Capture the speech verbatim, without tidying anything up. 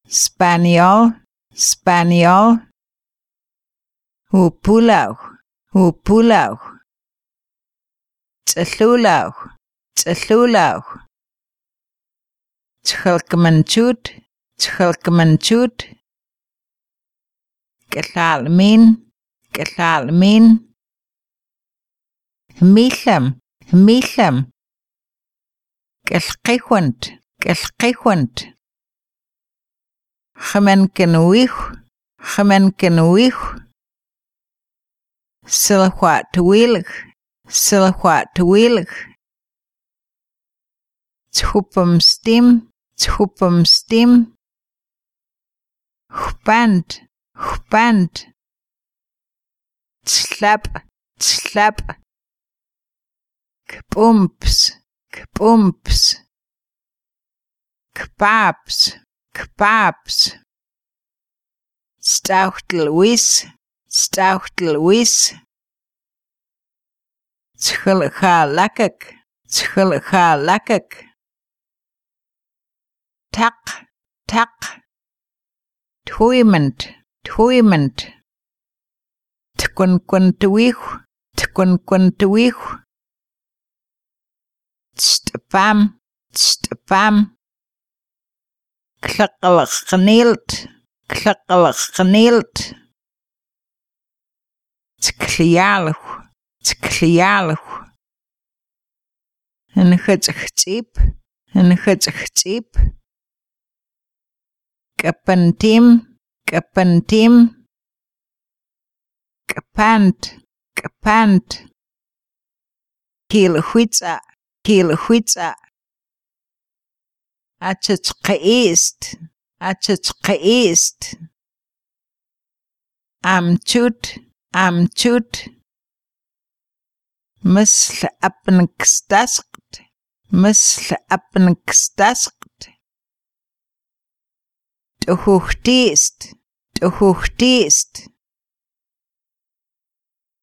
Spaniel, Spaniel. Upulaw, upulaw. Tlulaw, tlulaw. Txilkmanchut, txilkmanchut. Klalmin, klalmin. Hmilam, hmilam. Kalqihuant, kalqihuant. Xamenkenwih, xamenkenwih. Silhuatwilig, silhuatwilig. Txupamstim, txupamstim. Hupand, hupand. Tslap, tslap. Kpumps, kpumps. Kpaps, kpaps. Stauchtelwis, stauchtelwis. Txilhalakak, txilhalakak. Tak, tak. Tuimant, tuimant. Tkunkuntuwih, tkunkuntuwih. Tstpam, tstpam. Klaqalaqnilt, klaqalaqnilt. Tklialuh, tklialuh. Nkhetsip, nkhetsip. Kapantim, kapantim. Kapant, kapant. Kilhuitza, kilhuitza. Achachqeist, achachqeist. Amchut, amchut. Misl apnkstaskt, misl apnkstaskt. Tuhuhtist, tuhuhtist.